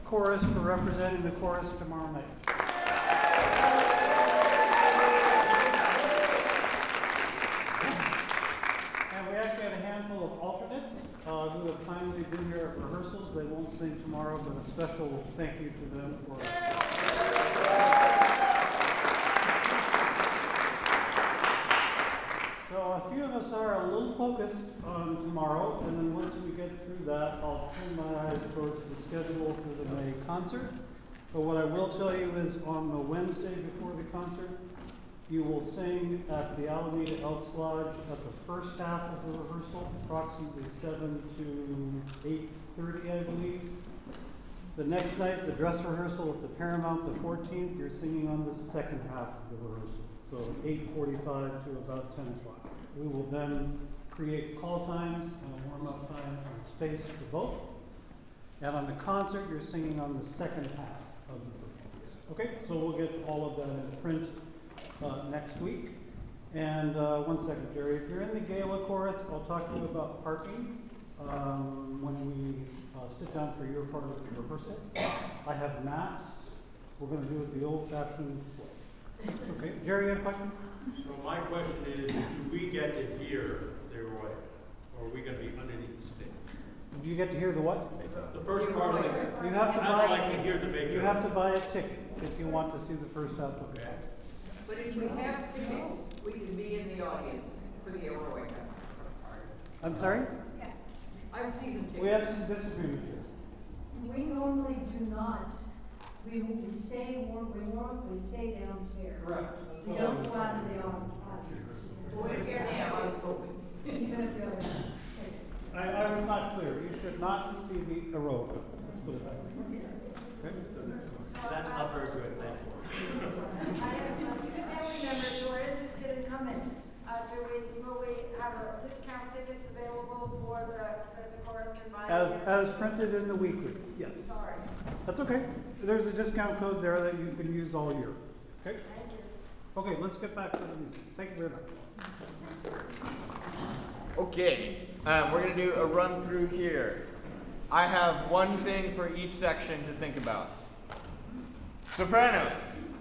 chorus for representing the chorus tomorrow night. And we actually have a handful of alternates who have kindly been here at rehearsals. They won't sing tomorrow, but a special thank you to them for So a few of us are a little focused on tomorrow, and then once we get through that, I'll turn my eyes towards the schedule for the May concert. But what I will tell you is on the Wednesday before the concert, you will sing at the Alameda Elks Lodge at the first half of the rehearsal, approximately 7 to 8:30, I believe. The next night, the dress rehearsal at the Paramount, the 14th, you're singing on the second half of the rehearsal, so 8:45 to about 10 o'clock. We will then create call times and a warm-up time and space for both. And on the concert, you're singing on the second half of the performance. Okay, so we'll get all of that in print next week. And one second, Jerry, if you're in the gala chorus, I'll talk to you about parking when we sit down for your part of the rehearsal. I have maps. We're going to do it the old-fashioned way. Okay, Jerry, you have a question? So my question is, do we get to hear the Roy, or are we going to be underneath the stage? Do you get to hear the what? The first part of it. You have to I don't like to hear the big. You have to buy a ticket if you want to see the first half of the concert. But if we have tickets, we can be in the audience for the heroic. I'm sorry? I've seen tickets. We have some disagreement here. We normally do not. We stay downstairs. Correct. We don't go out of the audience. What if you're now, I was hoping. Even if you're I was not clear. You should not see the erotica. Let's put it that way. Okay? That's not very good, thank you. Family members who are interested in coming, will we have a discount tickets available for the chorus can buy? As printed in the weekly, yes. Sorry. That's okay. There's a discount code there that you can use all year. Okay? Thank you. Okay, let's get back to the music. Thank you very much. Okay, we're going to do a run through here. I have one thing for each section to think about. Sopranos.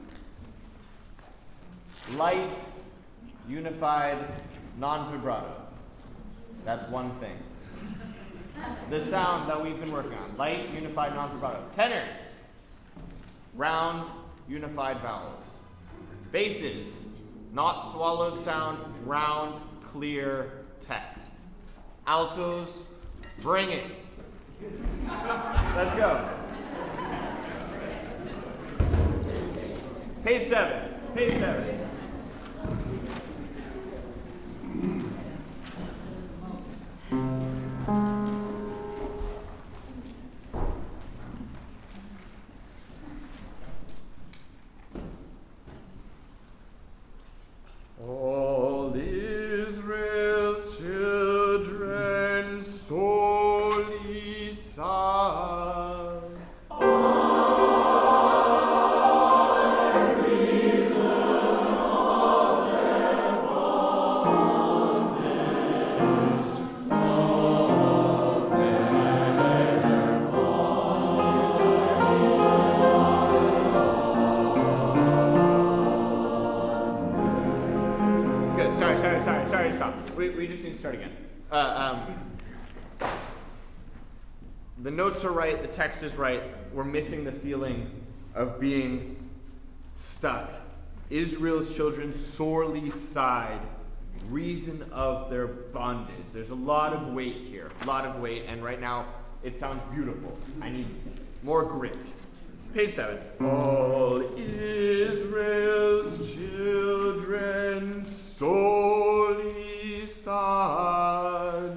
Light, unified, non-vibrato. That's one thing. The sound that we've been working on. Light, unified, non-vibrato. Tenors. Round, unified vowels. Basses. Not swallowed sound, round, clear text. Altos, bring it. Let's go. Page 7. Page 7. All Israel's children solely sigh. Sorry, stop. We just need to start again. The notes are right, the text is right. We're missing the feeling of being stuck. Israel's children sorely sighed, reason of their bondage. There's a lot of weight here, and right now it sounds beautiful. I need more grit. Page 7. All Israel's children sorely sighed.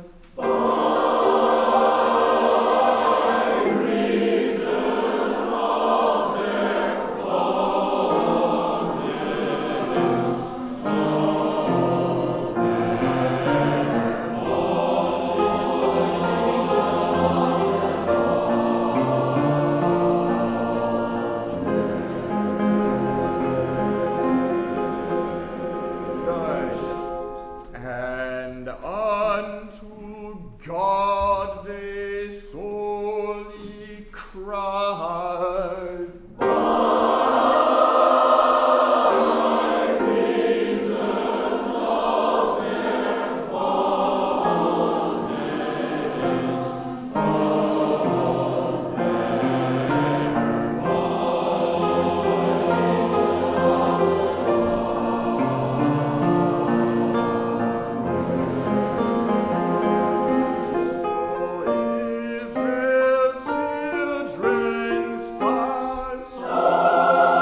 cried. Israel's children sighed.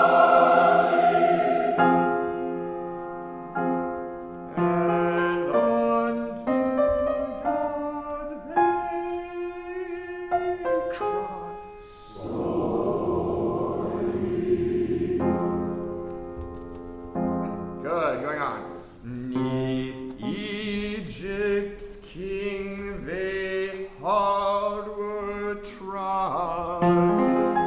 And unto God they cried. Good, going on. 'Neath Egypt's king they hard were tried.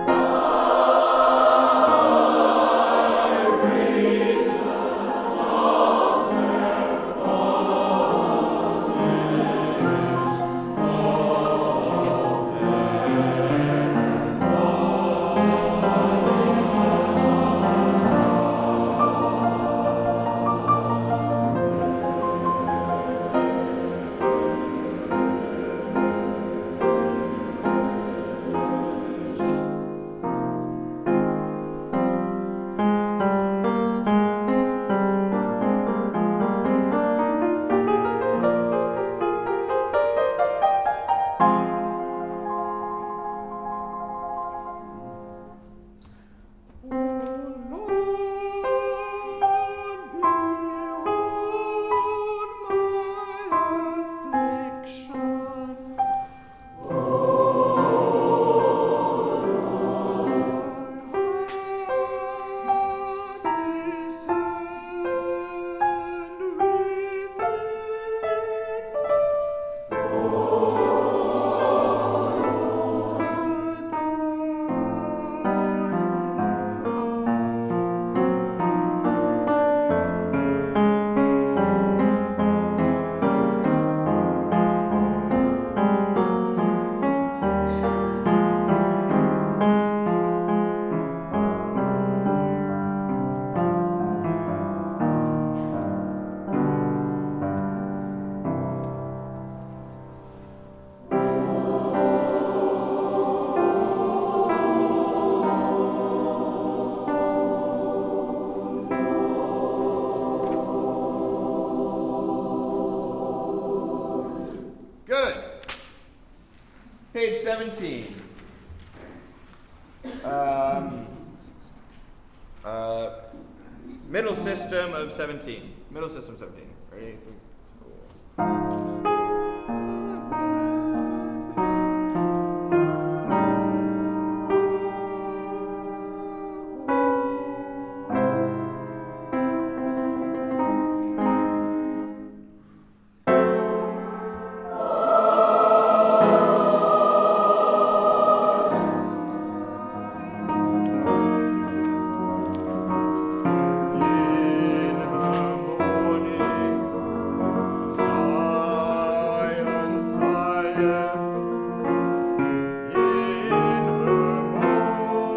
Good. Page 17. Middle system of 17. Middle system 17. Ready? Cool. In the morning, Zion sigheth. In the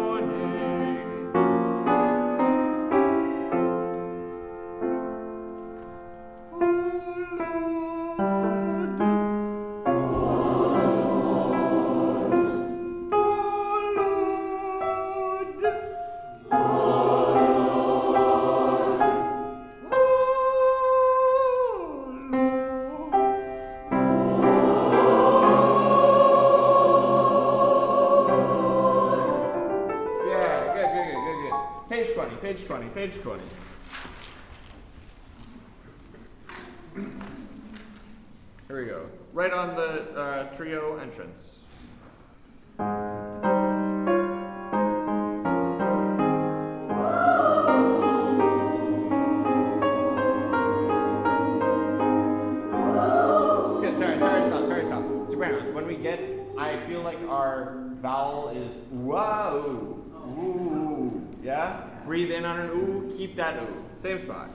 Yeah, good. Page 20. Here we go. Right on the trio entrance. Good, sorry, stop. Sopranos, when we get, I feel like our vowel is whoa, ooh, yeah? Breathe in on an ooh, keep that ooh, same spot.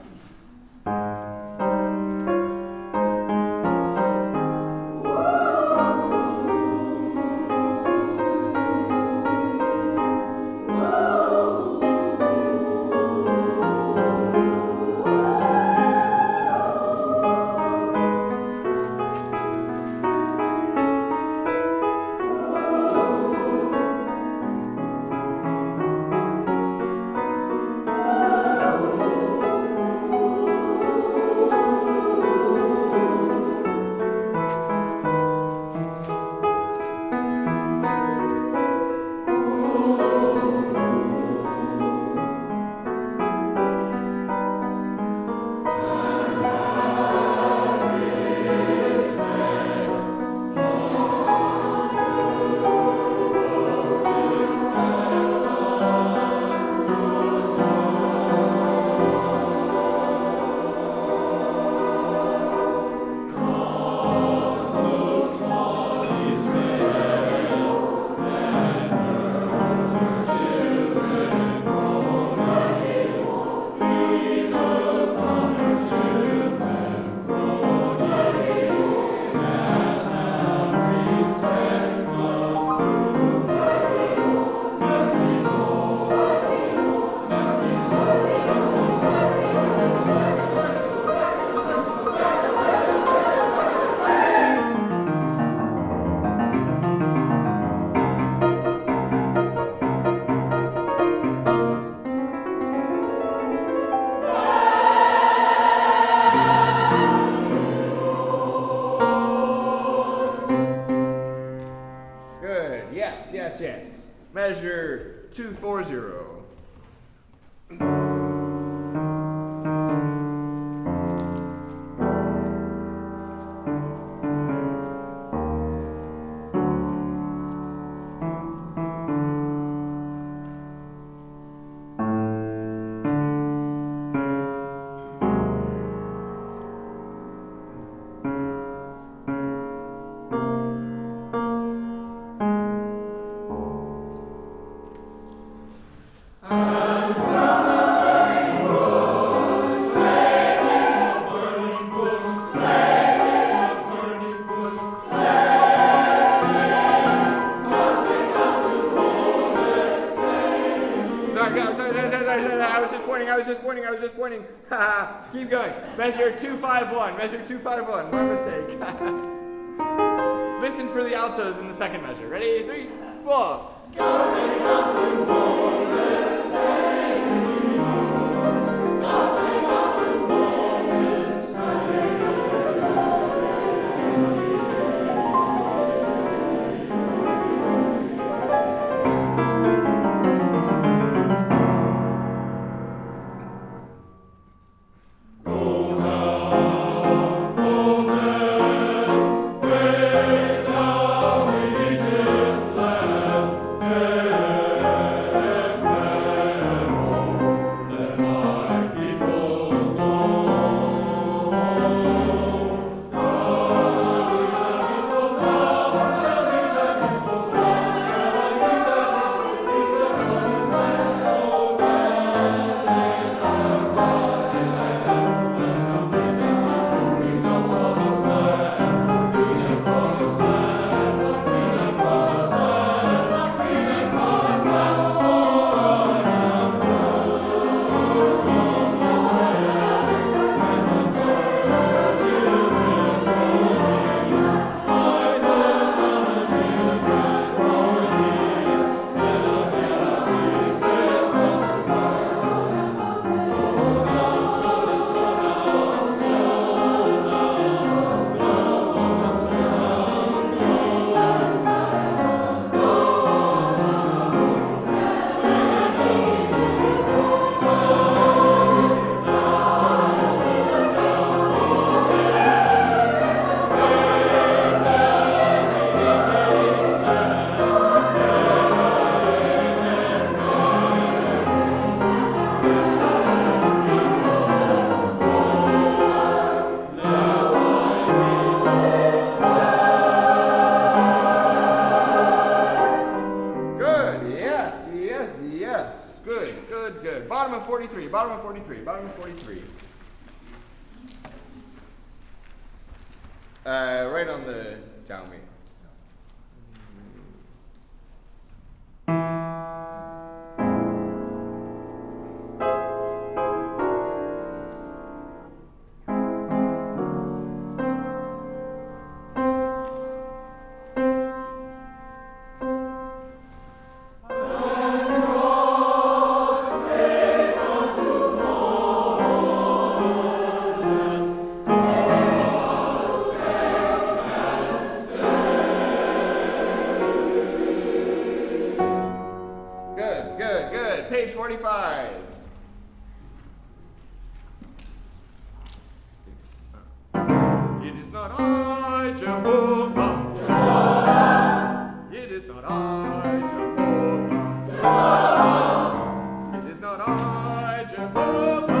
measure 240. I was just pointing. Keep going. Measure 251. Measure 251. My mistake. Listen for the altos in the second measure. Ready? 3, 4. Bottom of 43, bottom of 43, bottom of 43. Right on the downbeat. Page 45. It is not I, Jehovah. It is not I, Jehovah. It is not I, Jehovah.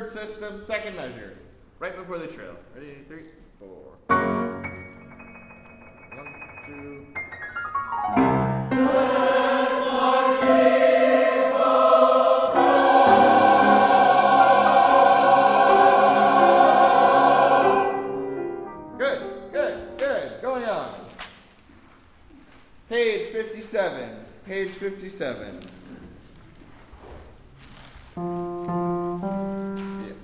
third system, second measure. Right before the trill. Ready? 3, 4. 1, 2. Good. Going on. Page 57. Page 57. Yeah.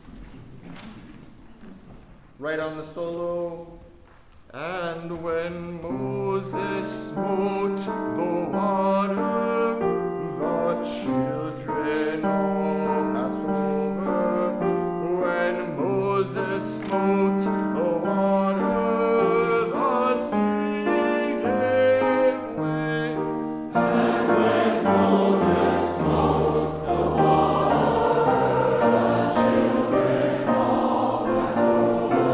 Right on the solo. And when Moses smote the water, the children all passed over. When Moses smote the water, the sea gave way. And when Moses smote the water, the children all passed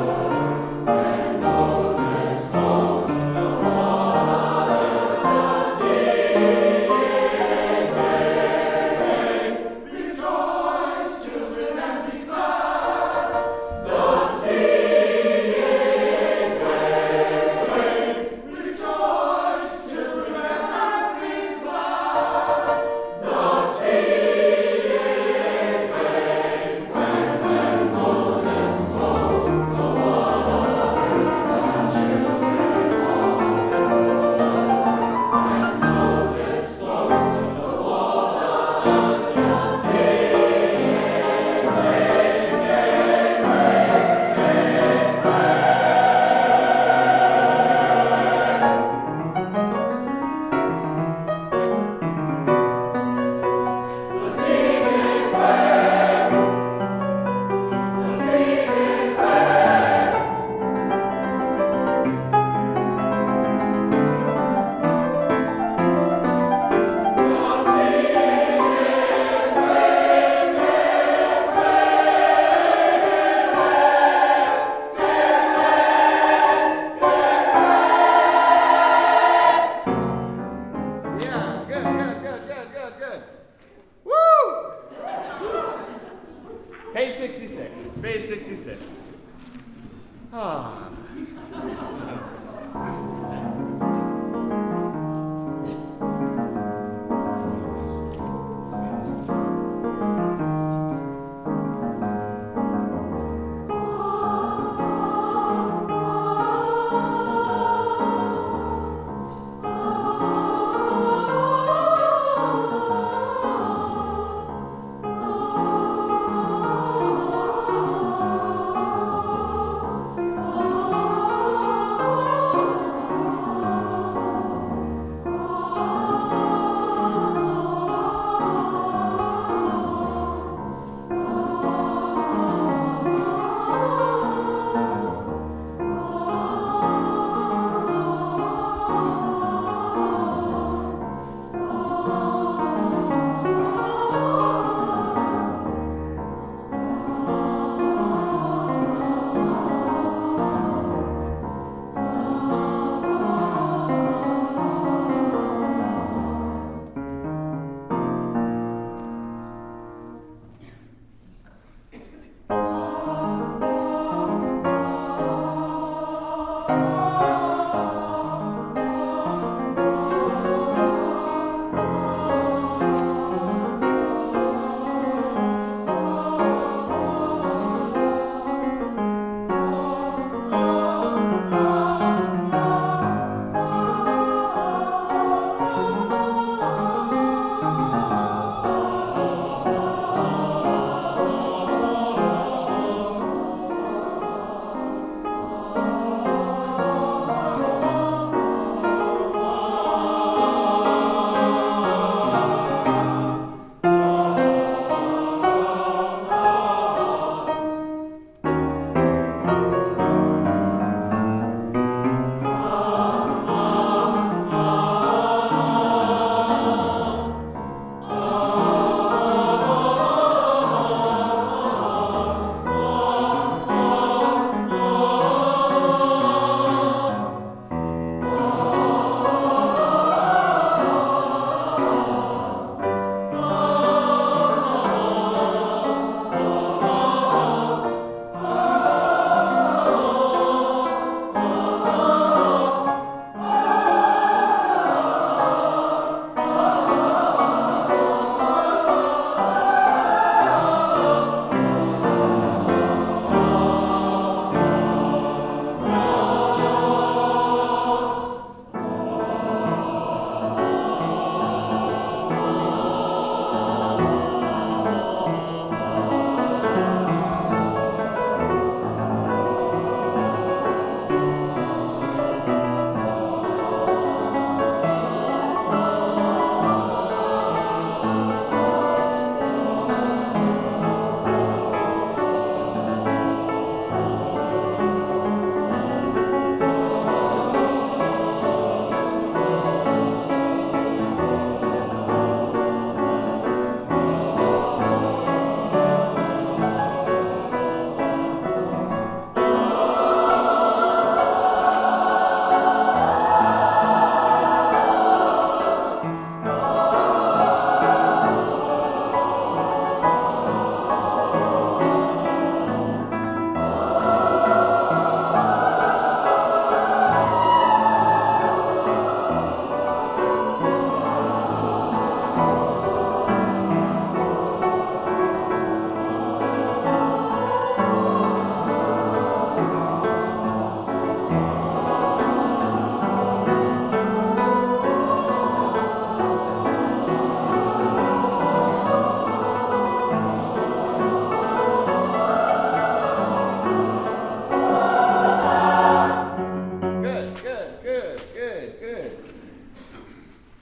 over. When Moses smote the water, the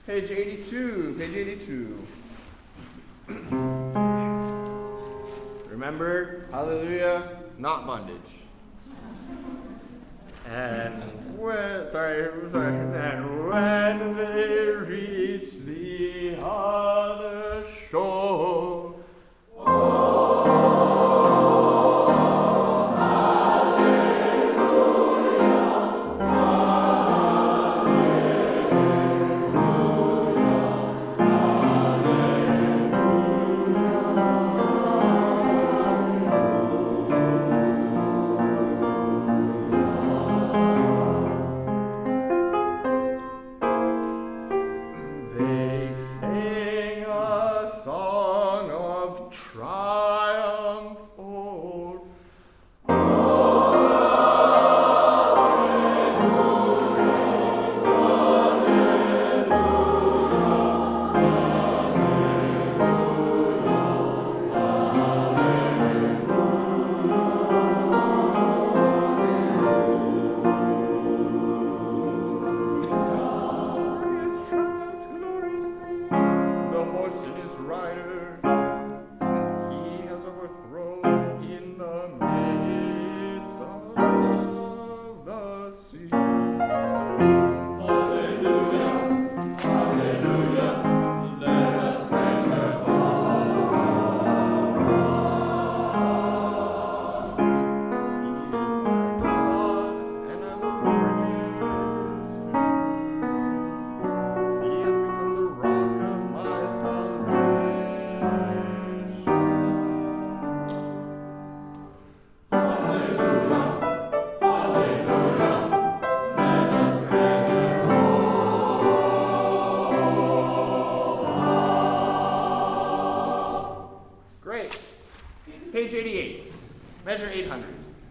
Page 82, page 82. Remember, hallelujah, not bondage. And when they reach the other shore, they sang a song of triumph o'er. The horse and his rider he has overthrown in the midst of the sea. He is my God, and I will praise him. He has become the rock of my salvation. Great. Page 88. Measure 800.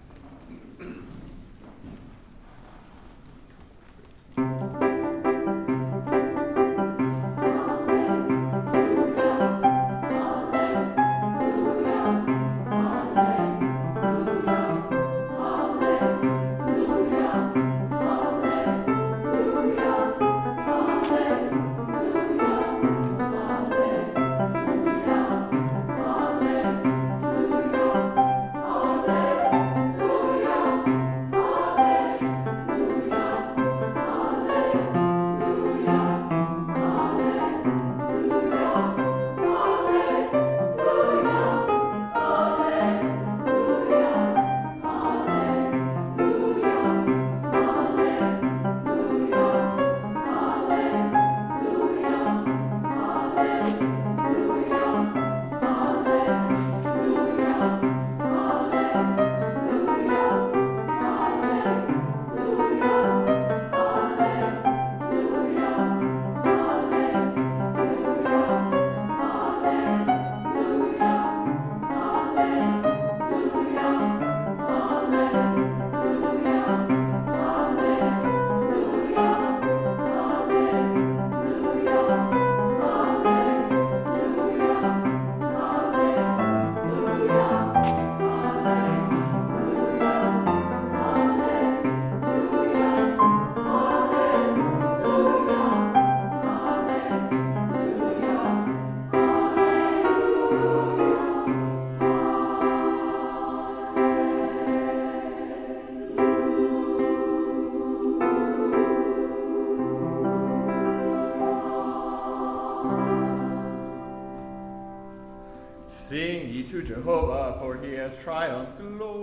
Sing ye to Jehovah, for he has triumphed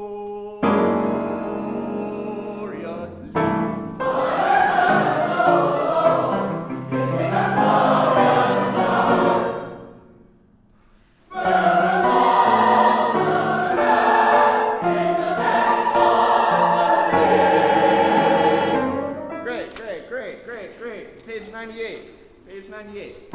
gloriously. Great. Page 98. Page 98.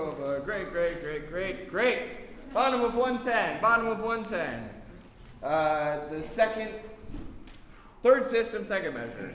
Jehovah. Great, great, great, great, great. Bottom of 110, bottom of 110. The third system, second measure.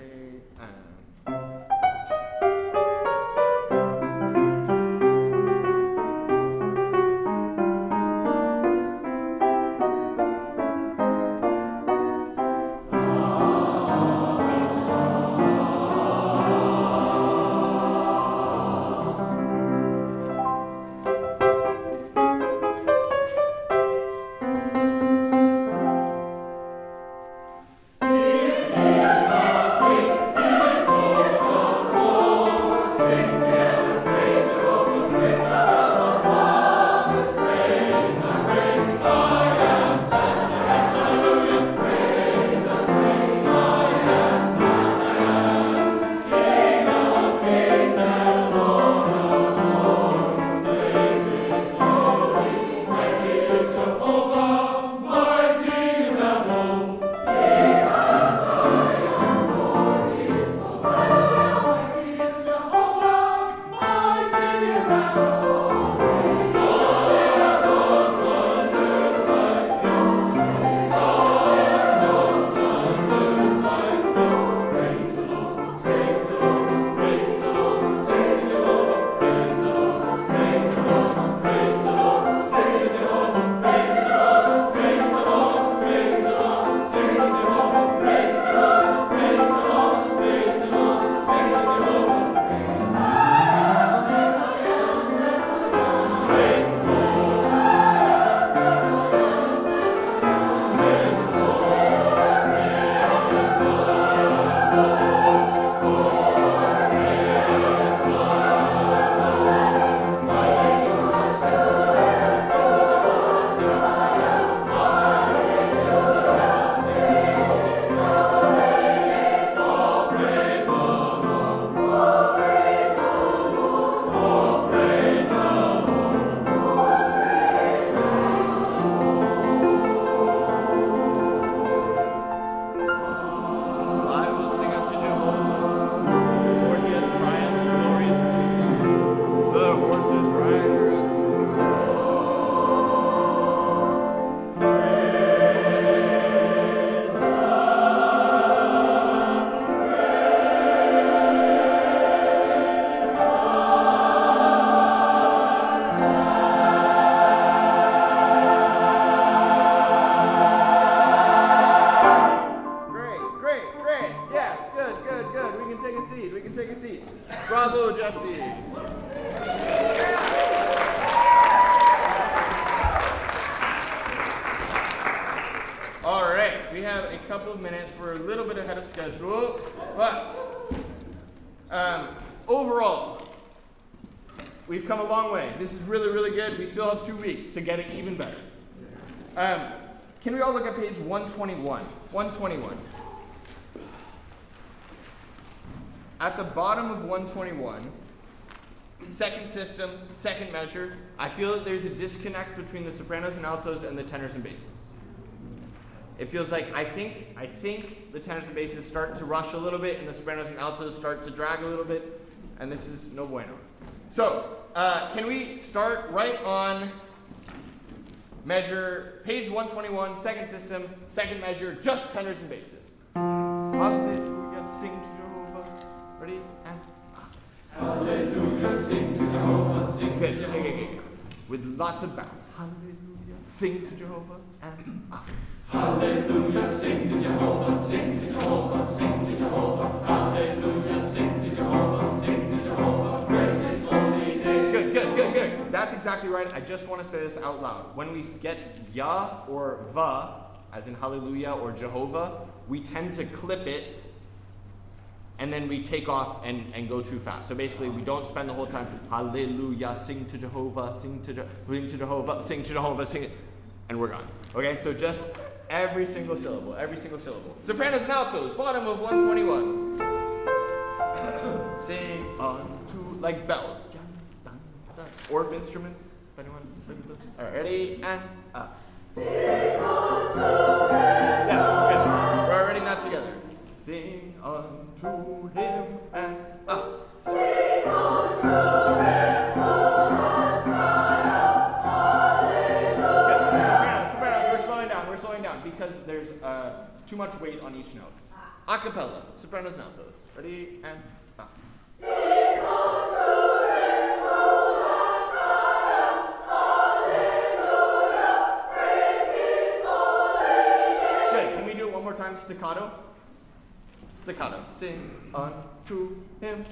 Bravo, Jesse. All right, we have a couple of minutes. We're a little bit ahead of schedule, but overall, we've come a long way. This is really, really good. We still have 2 weeks to get it even better. Can we all look at page 121? 121. At the bottom of 121, second system, second measure, I feel that there's a disconnect between the sopranos and altos and the tenors and basses. It feels like I think the tenors and basses start to rush a little bit and the sopranos and altos start to drag a little bit, and this is no bueno. So, can we start right on measure, page 121, second system, second measure, just tenors and basses. Hallelujah, sing to Jehovah. Ready? And hallelujah, sing to Jehovah, sing to Jehovah. Okay. With lots of bounds. Hallelujah, sing to Jehovah, and hallelujah, sing to Jehovah, sing to Jehovah, sing to Jehovah. Hallelujah, sing to Jehovah, sing to Jehovah. Praise his holy name. Good. That's exactly right. I just want to say this out loud. When we get Yah or Va, as in hallelujah or Jehovah, we tend to clip it and then we take off and go too fast. So basically, we don't spend the whole time, hallelujah, sing to Jehovah, sing to Jehovah, sing to Jehovah, sing it, and we're gone. Okay, so just every single syllable. Sopranos and altos, bottom of 121. Sing on to, like bells. Orff instruments, if anyone played with those. All right, ready, and Sing unto him. Yeah, good. We're already not together. Sing unto him and Sing unto him, too much weight on each note. A cappella, sopranos and altos. Ready, and up. Good, can we do it one more time, staccato? Staccato. Sing unto him,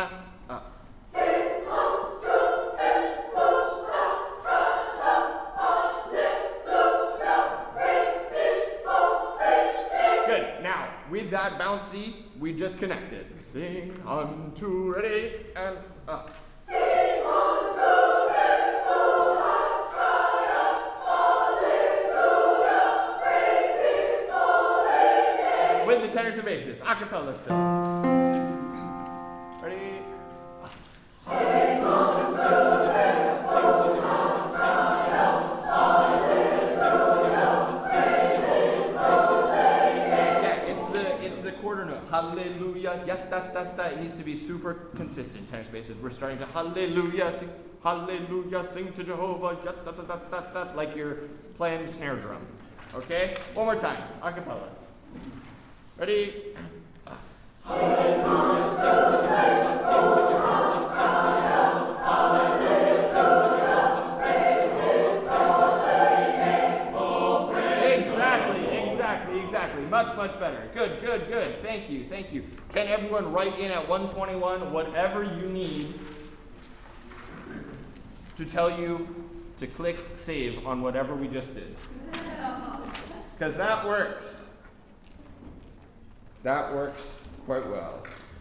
Good. Now, with that bouncy, we just connected. Sing unto, ready, and up. With the tenors and basses, a cappella still. Ready? It's the quarter note. Hallelujah, ya da da da. It needs to be super consistent. Tenors, basses. We're starting to hallelujah, sing, hallelujah, sing to Jehovah, ya da da da da da, like you're playing snare drum. Okay? One more time, a cappella. Ready? Exactly. Much better. Good. Thank you. Can everyone write in at 121 whatever you need to tell you to click save on whatever we just did? Because that works. That works quite well.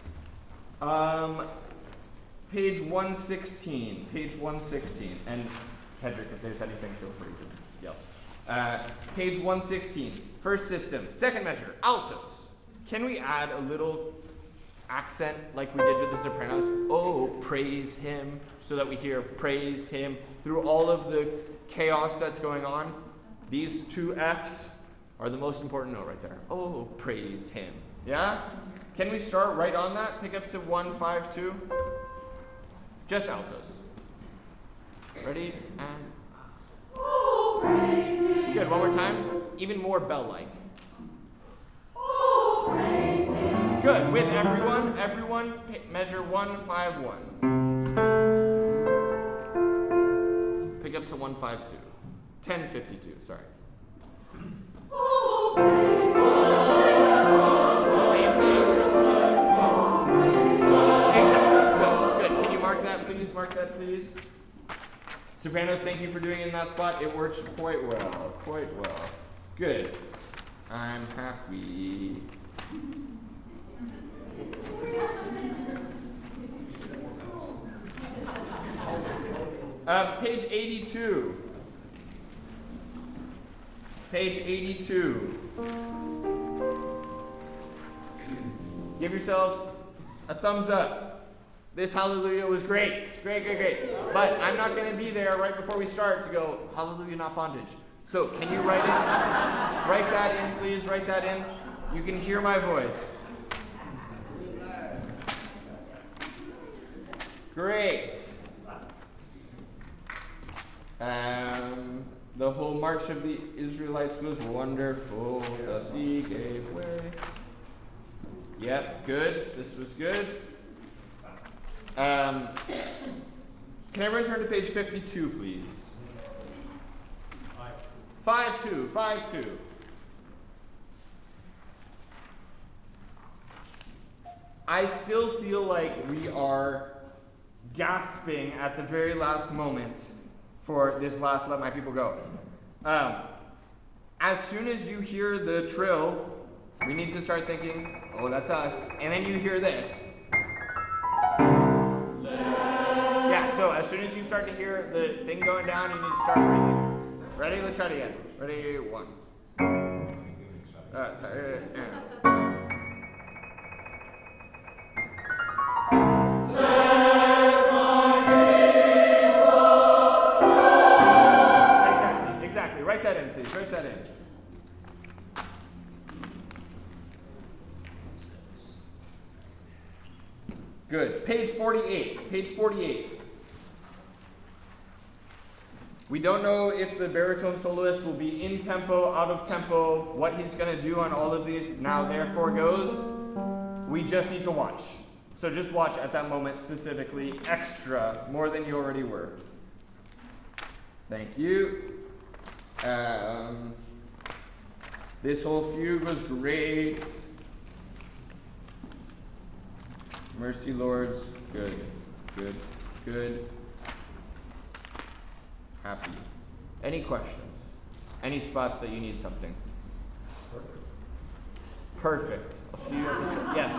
Page 116. And Hedrick, if there's anything, feel free to yell. Page 116. First system. Second measure. Altos. Can we add a little accent like we did with the sopranos? Oh, praise him. So that we hear praise him. Through all of the chaos that's going on, these two F's are the most important note right there. Oh, praise him. Yeah? Can we start right on that? Pick up to 152. Just altos. Ready? And oh, praise him. Good. One more time. Even more bell-like. Oh, praise him. Good. With everyone measure 151. Pick up to 152. 1052. Sorry. Oh, praise him. Good. Can you mark that, please? Please. Sopranos, thank you for doing it in that spot. It works quite well. Good. I'm happy. Page 82. Give yourselves a thumbs up. This hallelujah was great. But I'm not going to be there right before we start to go, hallelujah, not bondage. So can you write that in, please? Write that in. You can hear my voice. Great. The whole march of the Israelites was wonderful. The sea gave way. Yep, good. This was good. Can everyone turn to page 52, please? 5-2. I still feel like we are gasping at the very last moment for this last Let My People Go. As soon as you hear the trill, we need to start thinking, oh, that's us. And then you hear this. Yeah, so as soon as you start to hear the thing going down, you need to start breathing. Ready? Let's try it again. Ready? 1. Exactly. Write that in, please. Write that in. Good. Page 48. We don't know if the baritone soloist will be in tempo, out of tempo, what he's going to do on all of these now therefore goes. We just need to watch. So just watch at that moment specifically, extra, more than you already were. Thank you. This whole fugue was great. Mercy Lords, good, good, good. Happy. Any questions? Any spots that you need something? Perfect. I'll see you at the show. Yes.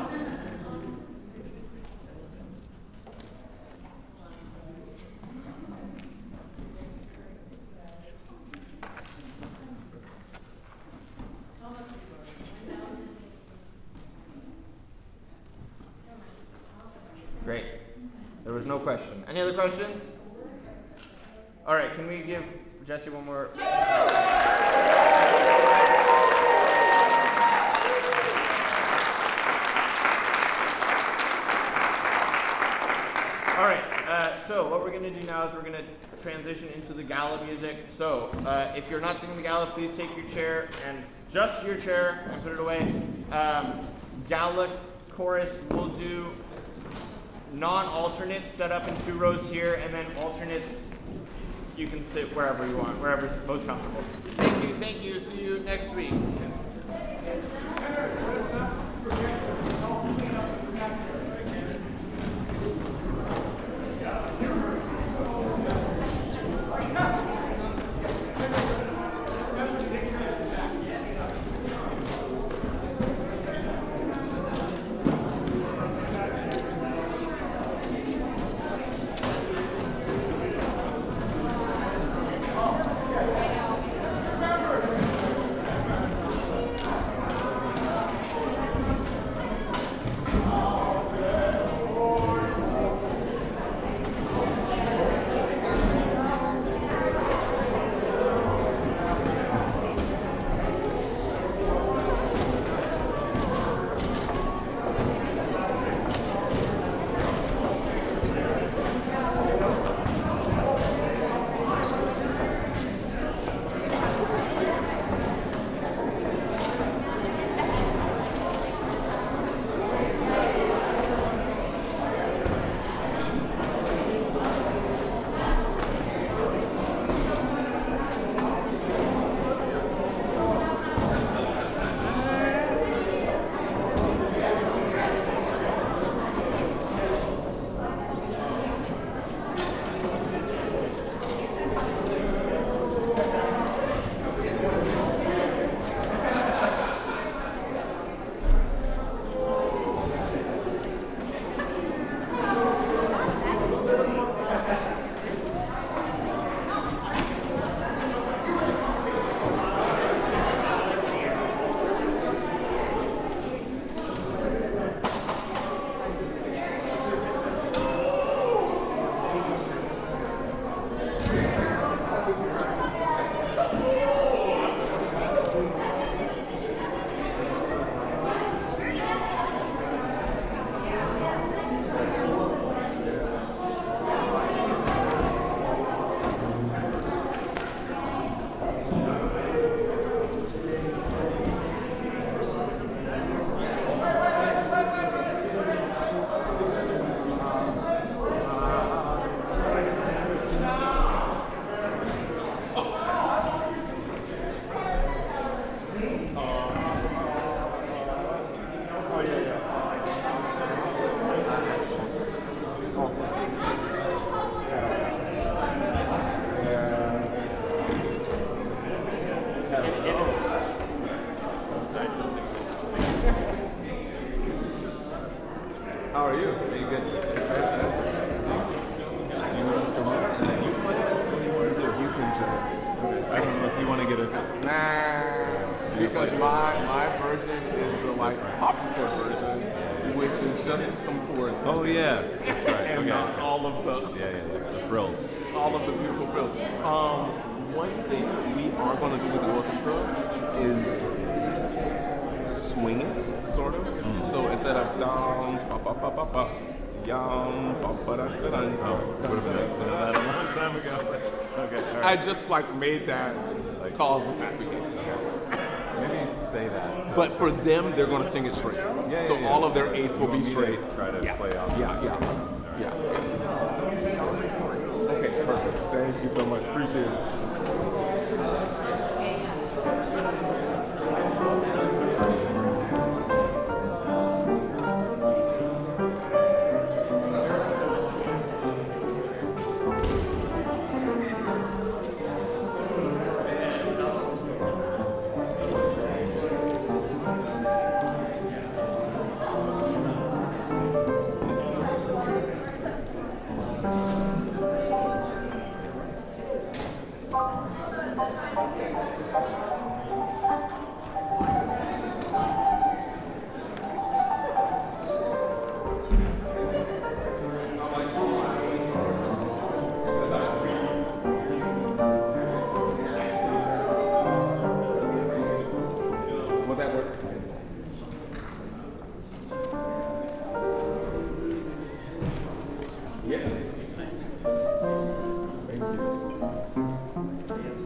Great. There was no question. Any other questions? All right, can we give Jesse one more? All right, so what we're going to do now is we're going to transition into the gala music. So if you're not singing the gala, please take your chair and just your chair and put it away. Gala chorus will do non-alternates set up in 2 rows here, and then alternates you can sit wherever you want, wherever's most comfortable. Thank you, see you next week. How are you? Are you good? Fantastic. You want to come up and you play? What do you want to do? You can just. I don't know if you want to get a. Nah, because my version is the like popsicle version, which is just some chords. Oh yeah, that's right. And Okay. not all of the. Yeah, the frills. All of the beautiful frills. One thing we are going to do with the orchestra is swing it, sort of. So instead of down, pop, pop, pop, pop, pop, Yum. Ba-ba-da-da-dun. Would have been nice to know that a long time ago. Okay, all I right. just like made that call this past weekend. Maybe say that. So But it's- for them, they're going to sing it straight. Yeah, So yeah, all yeah. of their eights will You be want me to straight. try to Yeah. play off. Yeah. Okay, perfect. Thank you so much. Appreciate it. Will that work? Yes. Thank you.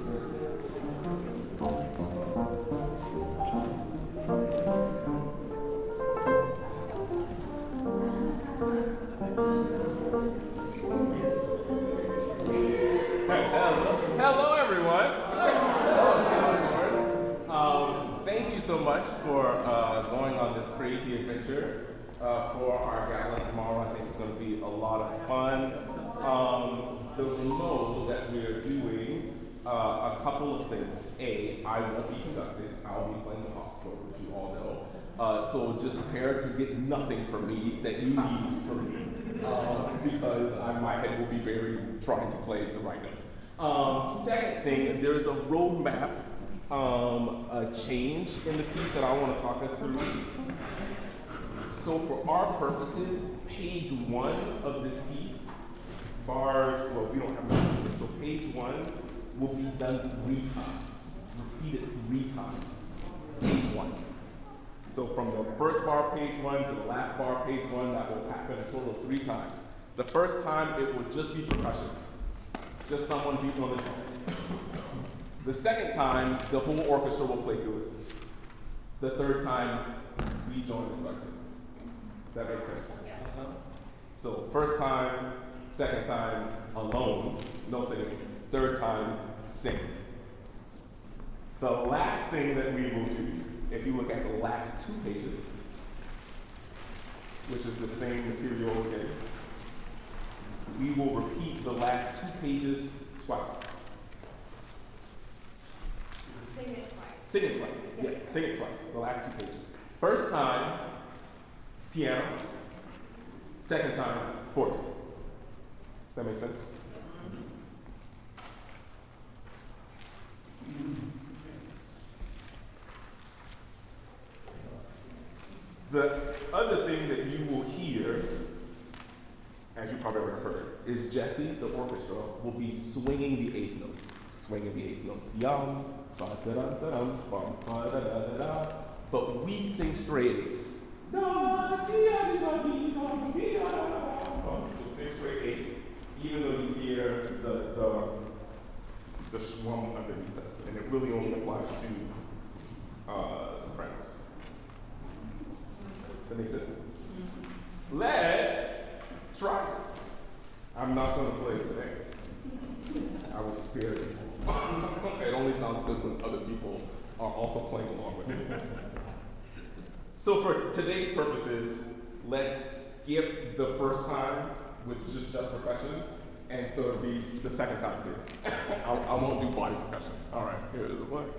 Hello, everyone. Thank you so much for going on this crazy adventure for our gala tomorrow. I think it's going to be a lot of fun. The remote that we are doing a couple of things. A, I won't be conducting. I'll be playing the hospital, which you all know. So just prepare to get nothing from me that you need from me. Because my head will be buried trying to play the right notes. Second thing, there's a roadmap a change in the piece that I want to talk us through. So for our purposes, page 1 of this piece, bars, well, we don't have much, so page 1 will be done 3 times, repeated 3 times, page 1. So from the first bar of page 1 to the last bar of page 1, that will happen a total of 3 times. The first time, it will just be percussion, just someone beating on the drum. The second time, the whole orchestra will play through it. The third time, we join the flexing. Does that make sense? Yeah. So first time, second time, alone, no singing. Third time, sing. The last thing that we will do, if you look at the last 2 pages, which is the same material again, we will repeat the last 2 pages twice. Sing it twice. Sing it twice. Yes, sing it twice. The last 2 pages. First time, piano. Second time, forte. Does that make sense? The other thing that you will hear, as you probably already heard, is Jesse, the orchestra, will be swinging the 8th notes. Swinging the 8th notes. Yum, ba-da-da-da-dum, ba-da-da-da-da. But we sing straight 8s. So sing straight 8s, even though you hear the swum underneath us. And it really only applies to sopranos. That makes sense? Let's try it. I'm not going to play it today. I was scared. It only sounds good when other people are also playing along with it. So for today's purposes, let's skip the first time, which is just percussion, and so it'll be the second time through. I won't do body percussion. All right, here's the one.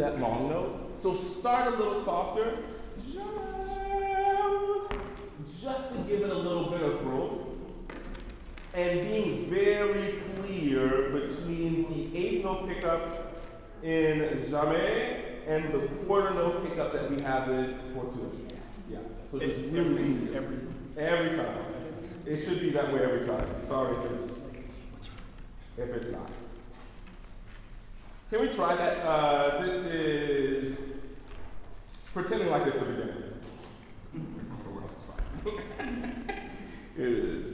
that long note. So start a little softer, just to give it a little bit of room. And being very clear between the 8th note pickup in jamais and the quarter note pickup that we have in fortuity. Yeah. So just really every time. It should be that way every time. Sorry if it's not. Can we try that? This is pretending like it's the beginning. It is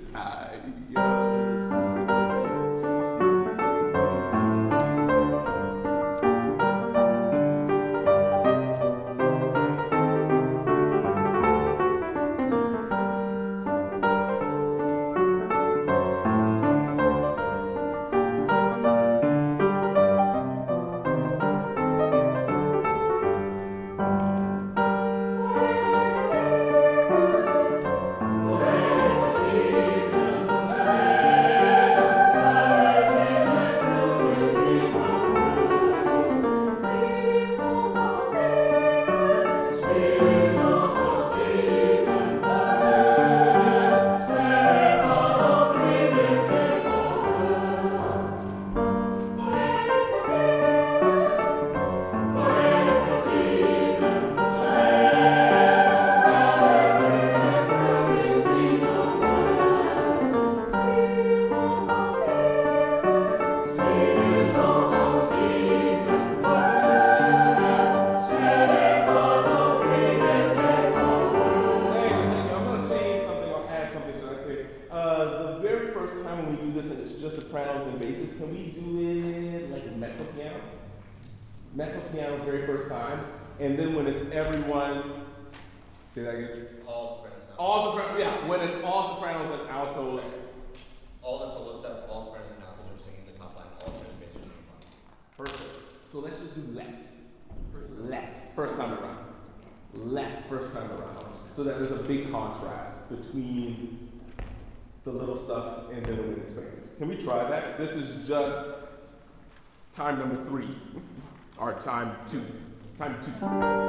so that there's a big contrast between the little stuff and then the winning space. Can we try that? This is just time number 3, or time 2. Time 2.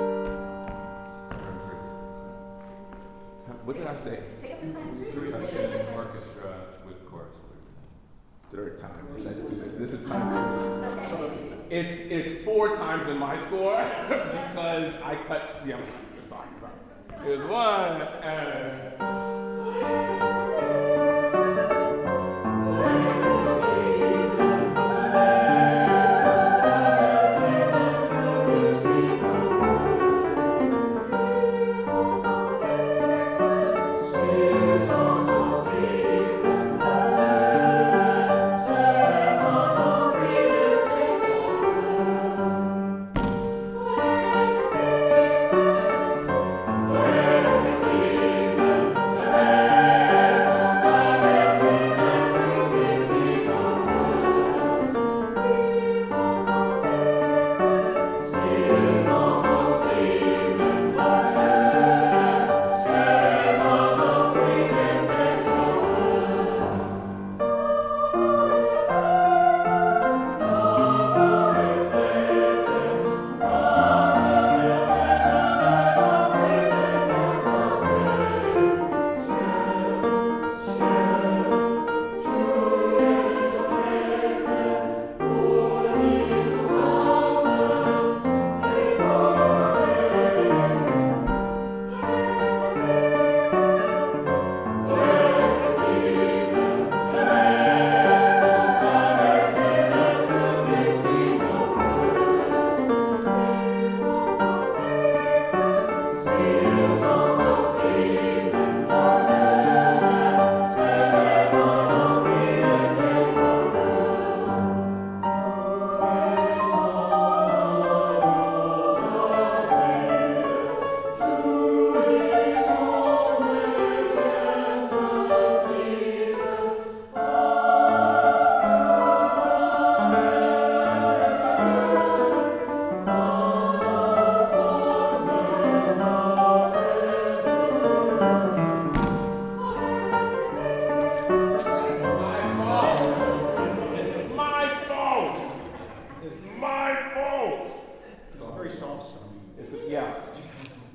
What did I say? Percussion, orchestra with chorus. Third time. Let's do it. This is time 3. It's 4 times in my score because I cut. Yeah, sorry. There's 1 and.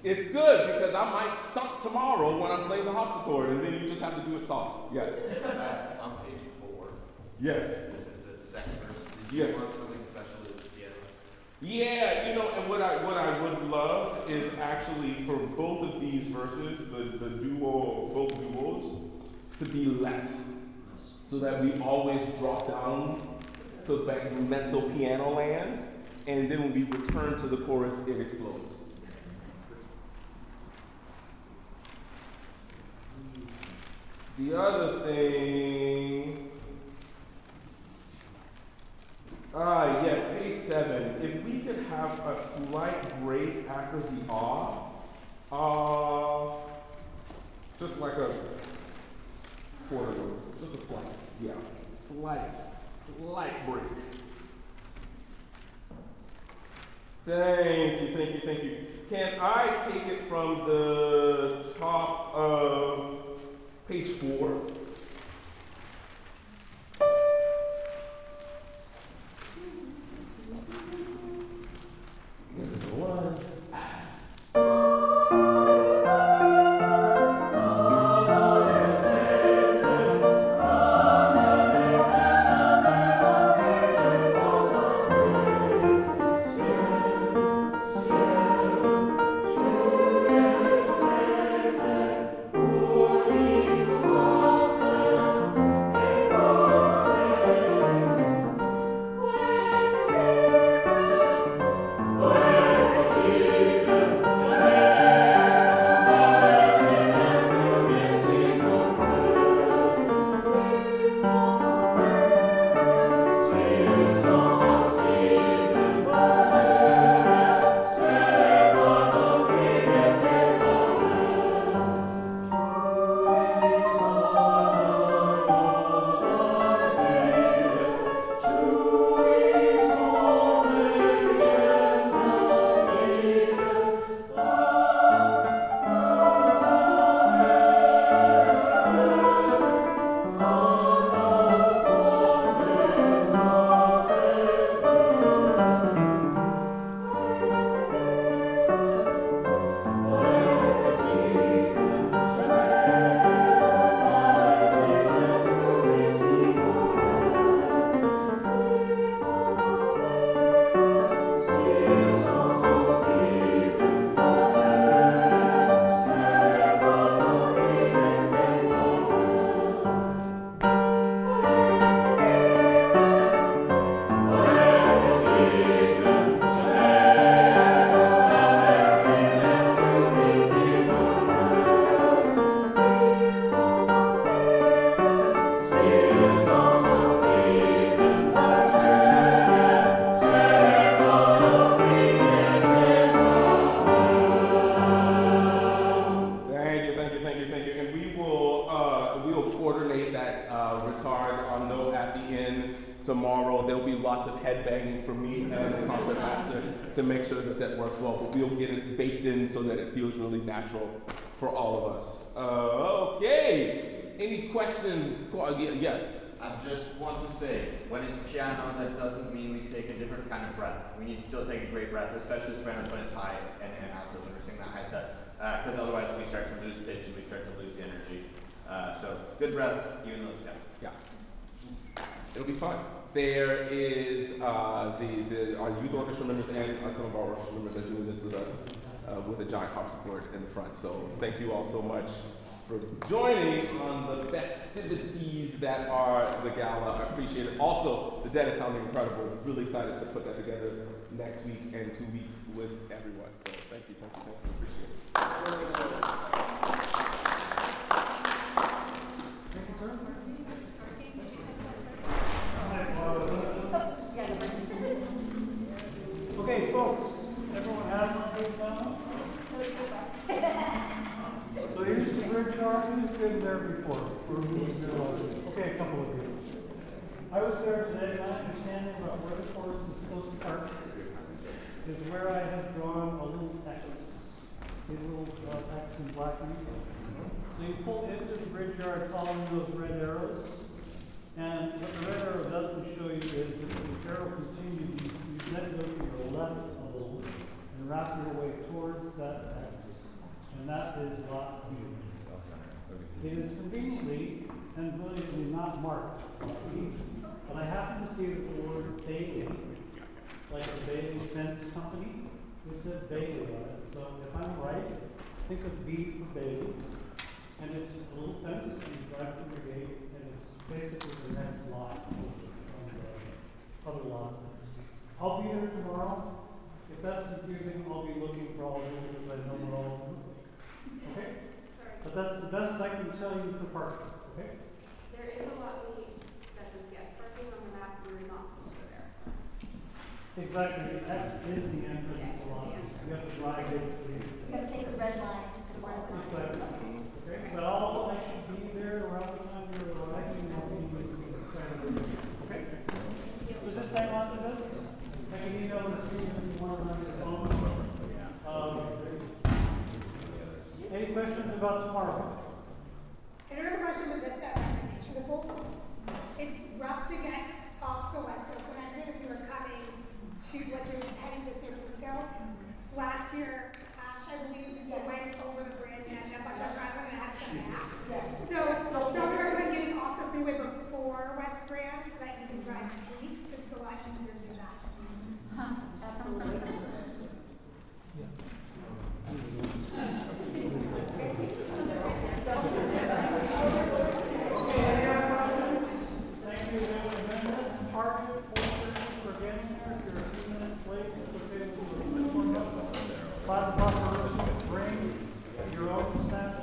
It's good because I might stump tomorrow when I'm playing the harpsichord, and then you just have to do it soft. Yes. On page 4, Yes. this is the second verse. Did you Yeah. want something special to skip? Yeah, you know, and what I would love is actually for both of these verses, the duo, both duos, to be less, so that we always drop down so back mezzo piano land, and then when we return to the chorus, it explodes. The other thing. Yes, page 7. If we could have a slight break after the just like a quarter note, just a slight break. Thank you. Can I take it from the top of page 4? Tomorrow, there'll be lots of headbanging for me and the concert master to make sure that that works well, but we'll get it baked in so that it feels really natural for all of us. Okay, any questions? Yes? I just want to say, when it's piano, that doesn't mean we take a different kind of breath. We need to still take a great breath, especially sopranos when it's high and altos when we're singing that high stuff, because otherwise we start to lose pitch and we start to lose the energy. So good breaths, even though it's piano. Yeah. It'll be fun. There is our youth orchestra members and some of our orchestra members are doing this with us with a giant harpsichord in the front. So thank you all so much for joining on the festivities that are the gala. I appreciate it. Also, the dead is sounding incredible. I'm really excited to put that together next week and 2 weeks with everyone. So thank you. Appreciate it. Thank you, sir. Okay, folks, everyone has one page now? So here's the bridge chart. Who's been there before? Okay, a couple of you. I was there today. My understanding about where the chorus is supposed to park is where I have drawn a little X. A little X in black ink. So you pull into the bridge yard following those red arrows. And what the red arrow doesn't show you is that the arrow continues, you then go to your left a little and wrap your way towards that X. and that is lot B. It is conveniently and brilliantly not marked lot B, but I happen to see that the word Bailey, like a Bailey Fence Company, it said Bailey on it. So if I'm right, think of B for Bailey, and it's a little fence, and you drive through the gate, and it's basically the next lot on the other lots. I'll be there tomorrow. If that's confusing, I'll be looking for all of them because I know what all of them. Okay? But that's the best I can tell you for parking. Okay? There is a lot that says guest parking on the map, we're not supposed to go there. Exactly. The X is the entrance to the lot. You have to drive basically. You gotta take the red line to the white line. Exactly. Okay? But I should be there around the time you're arriving and I'll be okay? So just hang on to this. I can email this to you if you want to run your phone. Any questions about tomorrow? I don't have a question, but just a recommendation. The whole, it's rough to get off the West Coast. When I did, if you were coming to, like you're heading to San Francisco, last year, Ash, I believe, you went over the bridge and ended up on the driveway and had to come back. Yes. So, don't recommend getting off the freeway before West Branch so that you can drive streets. It's a lot easier to do that. Absolutely. Thank you, Amendments. Target 4:30 for getting there. If you're a few minutes late, it's okay. 5 o'clock, bring your own snacks.